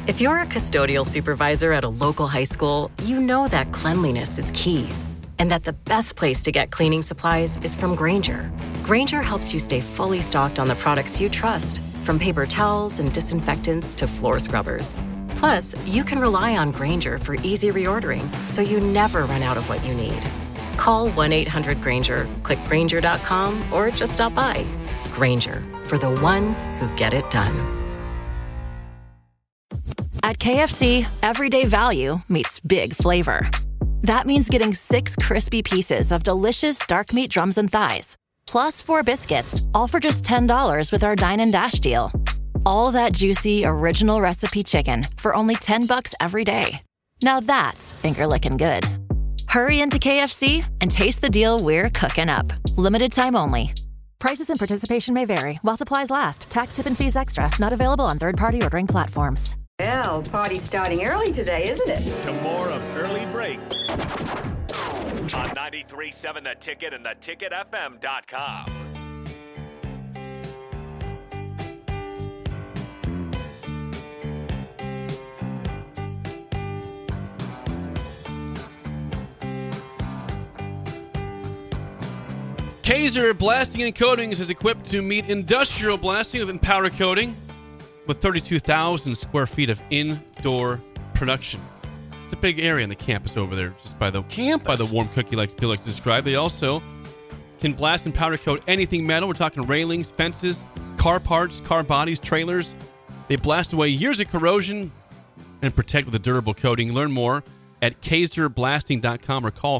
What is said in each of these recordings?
If you're a custodial supervisor at a local high school, you know that cleanliness is key and that the best place to get cleaning supplies is from Grainger. Grainger helps you stay fully stocked on the products you trust, from paper towels and disinfectants to floor scrubbers. Plus, you can rely on Grainger for easy reordering, so you never run out of what you need. Call 1-800-GRAINGER, click Grainger.com, or just stop by. Grainger, for the ones who get it done. At KFC, everyday value meets big flavor. That means getting 6 crispy pieces of delicious dark meat drums and thighs, plus 4 biscuits, all for just $10 with our Dine and Dash deal. All that juicy, original recipe chicken for only $10 every day. Now that's finger-licking good. Hurry into KFC and taste the deal we're cooking up. Limited time only. Prices and participation may vary while supplies last. Tax, tip, and fees extra. Not available on third-party ordering platforms. Well, party's starting early today, isn't it? To more of Early Break on 93.7 The Ticket and theticketfm.com. Kaiser Blasting and Coatings is equipped to meet industrial blasting and powder coating with 32,000 square feet of indoor production. It's a big area on the campus over there, just by the warm cookie like Bill likes to describe. They also can blast and powder coat anything metal. We're talking railings, fences, car parts, car bodies, trailers. They blast away years of corrosion and protect with a durable coating. Learn more at KaiserBlasting.com or call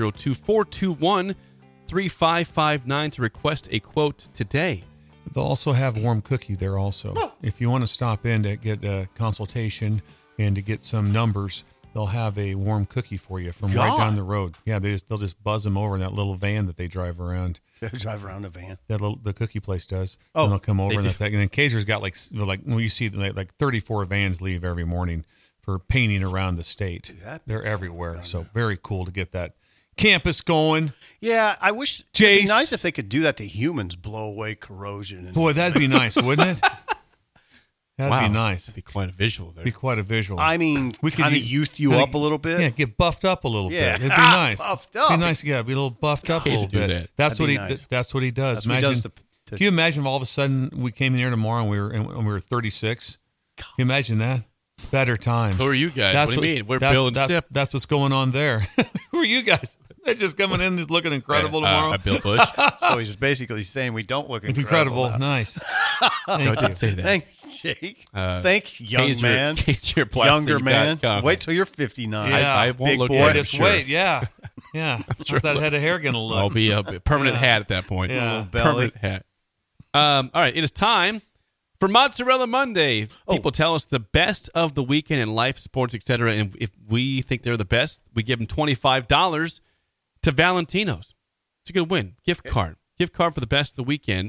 402-421-3559 to request a quote today. They'll also have warm cookie there also. If you want to stop in to get a consultation and to get some numbers, they'll have a warm cookie for you from right down the road. Yeah, they'll just buzz them over in that little van that they drive around. They drive around a van. The cookie place does. Oh, and they'll come over and then Kaiser's got like when you see like 34 vans leave every morning for painting around the state. They're everywhere. So very cool to get that campus going. Yeah, I wish it'd be nice if they could do that to humans, blow away corrosion. Boy, that'd be nice, wouldn't it? That'd be nice. That'd be quite a visual there. I mean, we could kind of youth you up a little bit. Yeah, get buffed up a little bit. It'd be nice. Buffed up. It'd be nice. Yeah, be a little buffed up a little bit. That's what he does. That's what he does. Can you imagine if all of a sudden we came in here tomorrow and we were 36? Can you imagine that? Better times. Who are you guys? What do you mean? We're Bill and Sip. That's what's going on there. Who are you guys? That's just coming in, just looking incredible tomorrow. Bill Bush. So he's basically saying we don't look incredible. Nice. Thank you. I didn't say that. Thanks, Jake. Thanks, young man. Younger man. Wait till you're 59. Yeah. I won't Big look boy. at it. Just wait. Yeah. How's that head of hair going to look? I'll be a permanent hat at that point. Yeah. Permanent hat. All right. It is time for Mozzarella Monday. People tell us the best of the weekend in life, sports, etc. And if we think they're the best, we give them $25 to Valentino's. It's a good win. Gift card for the best of the weekend.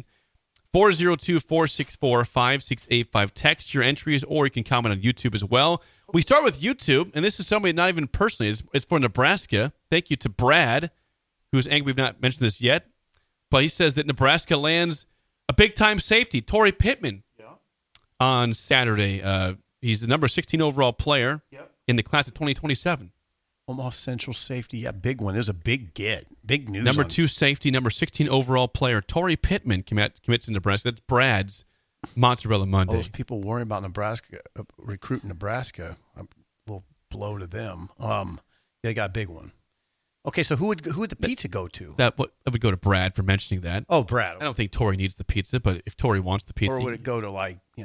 402-464-5685. Text your entries, or you can comment on YouTube as well. We start with YouTube, and this is somebody not even personally. It's for Nebraska. Thank you to Brad, who's angry we've not mentioned this yet. But he says that Nebraska lands a big-time safety, Torrey Pittman, on Saturday. He's the number 16 overall player in the class of 2027. Omaha Central safety, big one. There's a big get. Big news. Number 2 safety, number 16 overall player, Torrey Pittman commits to Nebraska. That's Brad's Mozzarella Monday. All those people worrying about Nebraska, recruiting Nebraska, a little blow to them. They got a big one. Okay, so who would the pizza go to? That would go to Brad for mentioning that. Oh, Brad. I don't think Torrey needs the pizza, but if Torrey wants the pizza, or would it go to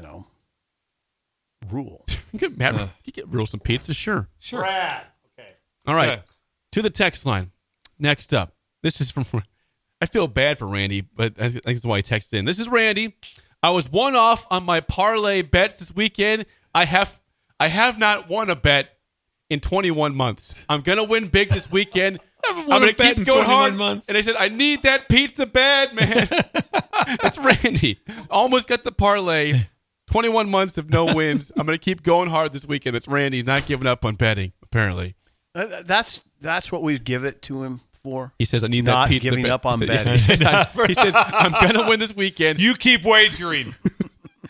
Rule? You get Rule some pizza, sure. Brad. All right, to the text line. Next up, this is from, I feel bad for Randy, but I think that's why he texted in. This is Randy. I was one off on my parlay bets this weekend. I have not won a bet in 21 months. I'm going to win big this weekend. I'm going to keep going hard. Months. And I said, I need that pizza bad, man. That's Randy. Almost got the parlay. 21 months of no wins. I'm going to keep going hard this weekend. That's Randy. He's not giving up on betting, apparently. That's what we'd give it to him for. He says, I need not that pizza. Not giving up on betting. He says, I'm going to win this weekend. You keep wagering.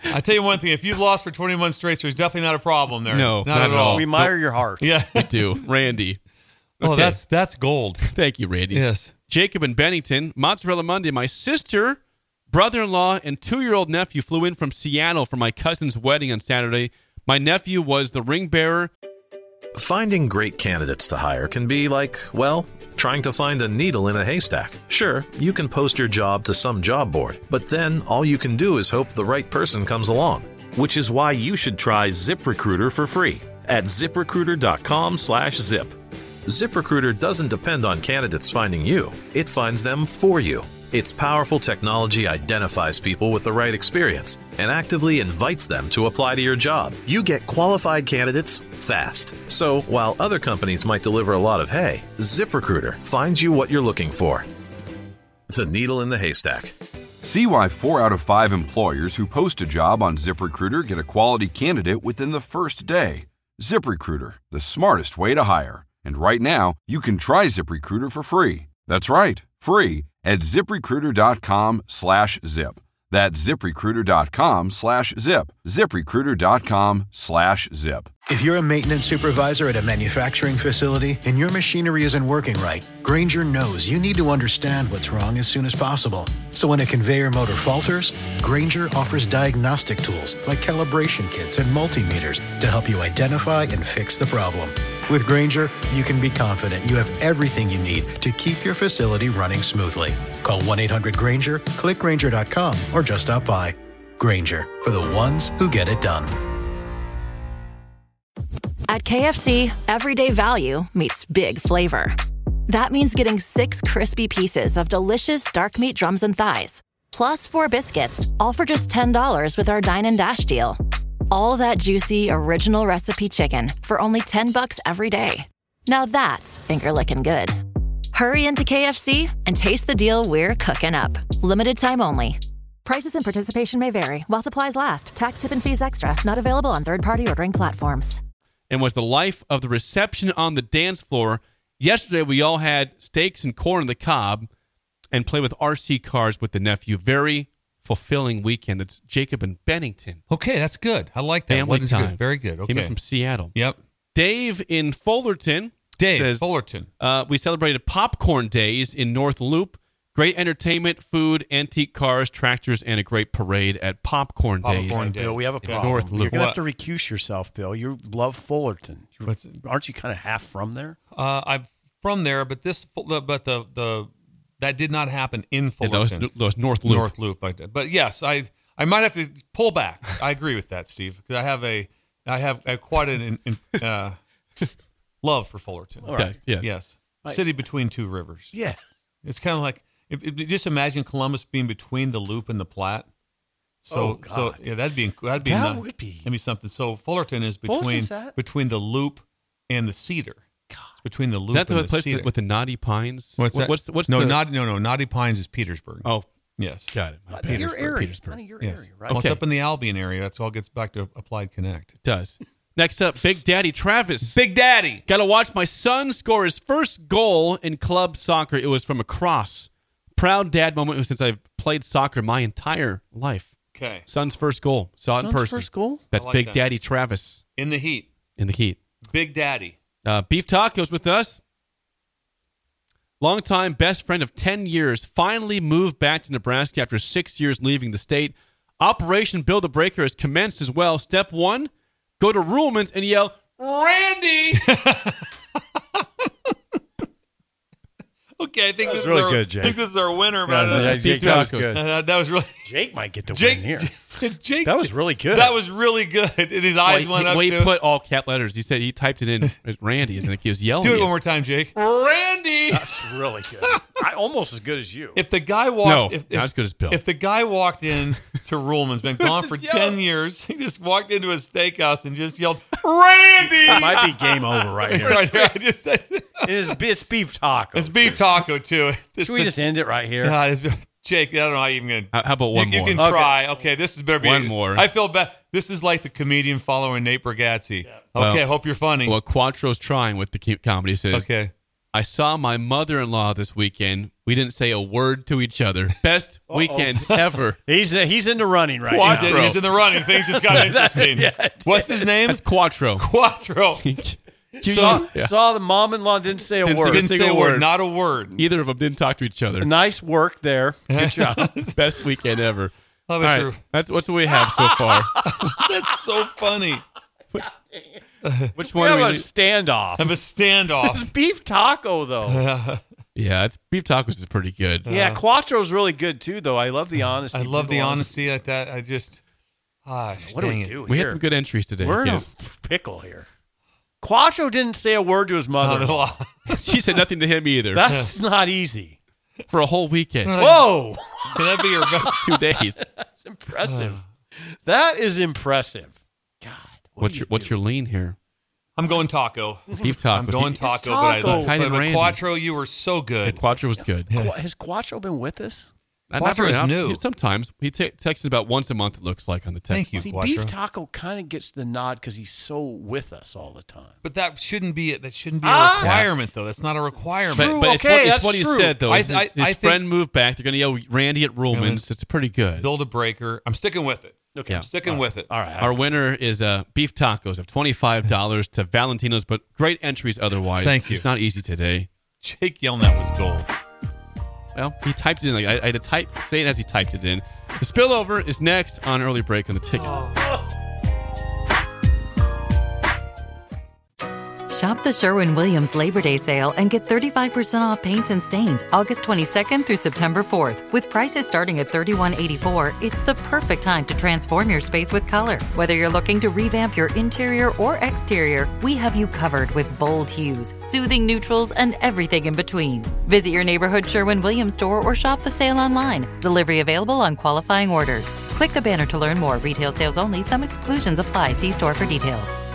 I tell you one thing: if you've lost for 20 months straight, there's definitely not a problem there. No, not at all. We admire your heart. Yeah, We do. Randy. Oh, Okay. that's gold. Thank you, Randy. Yes. Jacob in Bennington. Mozzarella Monday. My sister, brother-in-law, and 2-year-old nephew flew in from Seattle for my cousin's wedding on Saturday. My nephew was the ring bearer. Finding great candidates to hire can be like, well, trying to find a needle in a haystack. Sure, you can post your job to some job board, but then all you can do is hope the right person comes along. Which is why you should try ZipRecruiter for free at ZipRecruiter.com/zip. ZipRecruiter doesn't depend on candidates finding you. It finds them for you. Its powerful technology identifies people with the right experience and actively invites them to apply to your job. You get qualified candidates fast. So while other companies might deliver a lot of hay, ZipRecruiter finds you what you're looking for. The needle in the haystack. See why 4 out of 5 employers who post a job on ZipRecruiter get a quality candidate within the first day. ZipRecruiter, the smartest way to hire. And right now, you can try ZipRecruiter for free. That's right, free at ZipRecruiter.com/zip. That's ZipRecruiter.com/zip. ZipRecruiter.com/zip. If you're a maintenance supervisor at a manufacturing facility and your machinery isn't working right, Grainger knows you need to understand what's wrong as soon as possible. So when a conveyor motor falters, Grainger offers diagnostic tools like calibration kits and multimeters to help you identify and fix the problem. With Grainger, you can be confident you have everything you need to keep your facility running smoothly. Call 1-800-GRAINGER, click Grainger.com, or just stop by. Grainger, for the ones who get it done. At KFC, everyday value meets big flavor. That means getting 6 crispy pieces of delicious dark meat drums and thighs, plus 4 biscuits, all for just $10 with our Dine and Dash deal. All that juicy, original recipe chicken for only $10 every day. Now that's finger-licking good. Hurry into KFC and taste the deal we're cooking up. Limited time only. Prices and participation may vary while supplies last. Tax, tip, and fees extra. Not available on third-party ordering platforms. And was the life of the reception on the dance floor. Yesterday, we all had steaks and corn on the cob and played with RC cars with the nephew. Very fulfilling weekend. It's Jacob in Bennington. Okay, that's good. I like that. Family time. Good. Very good. Okay. Came in from Seattle. Yep. Dave in Fullerton. Says, Fullerton. We celebrated Popcorn Days in North Loop. Great entertainment, food, antique cars, tractors, and a great parade at Popcorn Days. Bill, we have a problem. North Loop. You're going to have to recuse yourself, Bill. You love Fullerton. Aren't you kind of half from there? I'm from there, but that did not happen in Fullerton. Yeah, that was North Loop. North Loop. But yes, I might have to pull back. I agree with that, Steve, because I have quite an love for Fullerton. All right. Yes. City between two rivers. Yeah. It's kind of like just imagine Columbus being between the Loop and the Platte. So yeah, that'd be That'd be something. So Fullerton is between the Loop and the Cedar. It's between the Loop Is that and the the place Cedar. with the Knotty Pines? What's that? What's Knotty Pines is Petersburg. Oh, yes, got it. Your area. Petersburg. Your yes. area, right? Well, Okay. it's up in the Albion area. That's all gets back to Applied Connect. It does. Next up, Big Daddy Travis. Big Daddy. Got to watch my son score his first goal in club soccer. It was from a cross. Proud dad moment since I've played soccer my entire life. Okay. Son's first goal. Saw it in person. First goal? That's I like Big that. Daddy Travis In the heat. in the heat. Big Daddy. Beef Tacos with us. Longtime best friend of 10 years. Finally moved back to Nebraska after 6 years leaving the state. Operation Build a Breaker has commenced as well. Step 1, go to Ruhlman's and yell, Randy! Okay, I think this is really our, good, Jake. I think this is our winner. Beef Jake, that was Tacos. good. That was really Jake might get the Jake. win here. Jake. That was really good. That was really good. And his eyes went up. He to put all cap letters. He said he typed it in as Randy, and he was yelling. Do it at one you. more time, Jake. Randy! That's really good. Almost as good as you. If the guy walked, not as good as Bill. If the guy walked in to Ruhlman's, been gone for 10 years, he just walked into a steakhouse and just yelled, "Randy!" It might be game over right here. Right here. It's beef taco. It's beef taco too. Should we just end it right here? Jake, I don't know how you're even gonna. How about one more? You can Okay. try. Okay, this is better. Be One more. I feel bad. This is like the comedian following Nate Bargatze. Okay, hope you're funny. Well, Quattro's trying with the comedy says. Okay. I saw my mother-in-law this weekend. we didn't say a word to each other. Best weekend ever. He's in the running right He's now. in the running. Things just got interesting. What's his name? That's Quattro. Quattro. Saw the mom-in-law didn't say a word. Didn't say a word. Not a word. Either of them didn't talk to each other. Nice work there. Good job. Best weekend ever. Love it. All right, that's what we have so far. That's so funny. Which one? We have a standoff. Have a standoff. It's beef taco though. Yeah, it's beef tacos is pretty good. Yeah, Quattro's really good too, though. I love the honesty. I love the honesty at that. I just, what do we do? We had some good entries today. We're in a pickle here. Quattro didn't say a word to his mother. She said nothing to him either. That's not easy. For a whole weekend. Whoa! Can that be your best 2 days? That's impressive. That is impressive. God, what's your lean here? I'm going taco. Beef tacos. I'm going taco, but Quattro, you were so good. Quattro was good. Has Quattro been with us? Quattro is new. Sometimes he texts about once a month. It looks like on the text. Thank you, See, Quattro. Beef Taco kind of gets the nod because he's so with us all the time. But that shouldn't be it. That shouldn't be a requirement, though. That's not a requirement. But it's what he true. said, though. His I friend moved back. They're going to yell Randy at Ruhlman's. It's pretty good. Build a breaker. I'm sticking with it. Okay, I'm sticking with it. All right. Our winner is beef tacos of $25 to Valentino's, but great entries otherwise. Thank you. It's not easy today. Jake Yelnat was gold. Well, he typed it in. I had to say it as he typed it in. The spillover is next on Early Break on the Ticket. Shop the Sherwin-Williams Labor Day sale and get 35% off paints and stains August 22nd through September 4th. With prices starting at $31.84, it's the perfect time to transform your space with color. Whether you're looking to revamp your interior or exterior, we have you covered with bold hues, soothing neutrals, and everything in between. Visit your neighborhood Sherwin-Williams store or shop the sale online. Delivery available on qualifying orders. Click the banner to learn more. Retail sales only. Some exclusions apply. See store for details.